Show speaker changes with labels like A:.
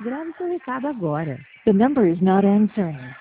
A: Grave seu recado agora.
B: The number is not answering.